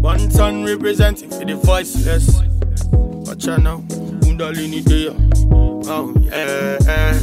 One son representing for the voiceless. Watch out now, Kundalini there. Oh yeah.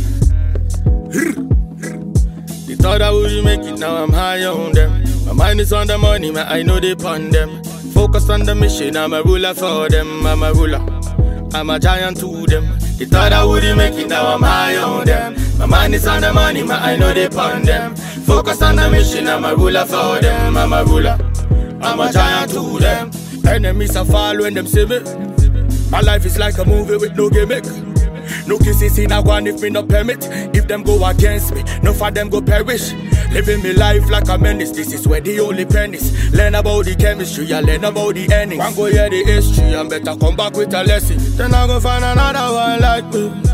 They thought I wouldn't make it, now I'm high on them. My mind is on the money, man, I know they pun them. Focus on the mission, I'm a ruler for them. I'm a ruler, I'm a giant to them. They thought I wouldn't make it, now I'm high on them. My mind is on the money, man, I know they pun them. Focus on the mission, I'm a ruler for them. I'm a ruler, I'm a giant to them. Enemies are fall when them see me. My life is like a movie with no gimmick. No kisses in a one if me no permit. If them go against me, no for them go perish. Living me life like a menace, this is where the only pennies. Learn about the chemistry, I learn about the endings. One go hear the history, and better come back with a lesson. Then I go find another one like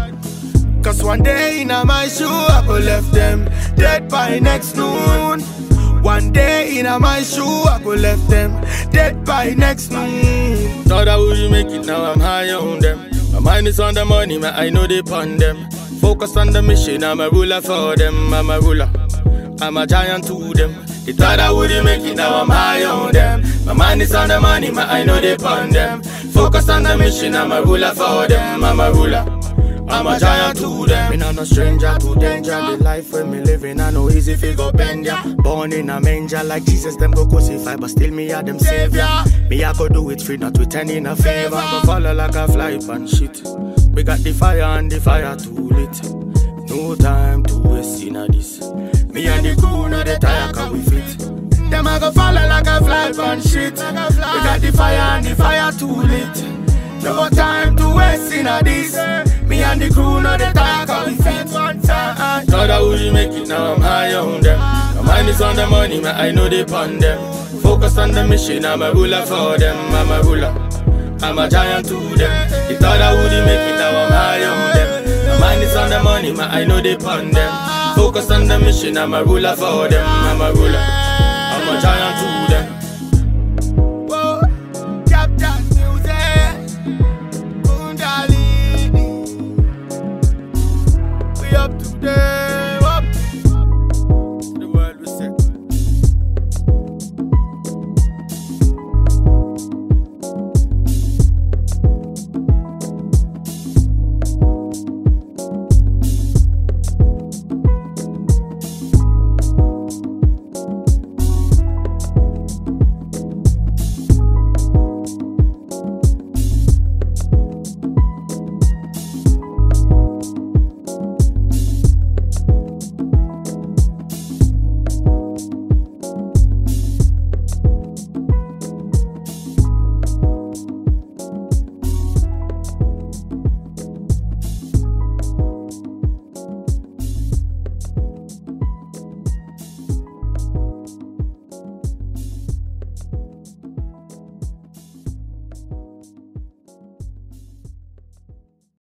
me. Cause one day in my shoe, I go left them dead by next noon. One day in my shoe, I go left them dead by next noon. Thought I wouldn't make it, now I'm high on them. My mind is on the money, man, I know they pun them. Focus on the mission, I'm a ruler for them. I'm a ruler, I'm a giant to them. They thought I wouldn't make it, now I'm high on them. My mind is on the money, man, I know they pun them. Focus on the mission, I'm a ruler for them. I'm a ruler, I'm a giant to them. Me not no stranger to danger. The life when me living, I know easy figure bend ya. Born in a manger like Jesus, them go crucify, but still me a them savior. Me I go do it free, not returning a favor. Go follow like a fly and shit. We got the fire and the fire too lit. No time to waste in a this. Me and the crew know the tire can we fit. Them I go follow like a fly and shit. We got the fire and the fire too lit. No time to waste in a this. Me and the crew know the tire can we fit. Thought I wouldn't make it, now I'm high on them. My mind is on the money, man, I know they pun them. Focus on the mission, I'm a ruler for them. I'm a ruler, I'm a giant to them. They thought I wouldn't make it, now I'm high on them. My mind is on the money, man, I know they pun them. Focus on the mission, I'm a ruler for them. I'm a ruler, I'm a giant.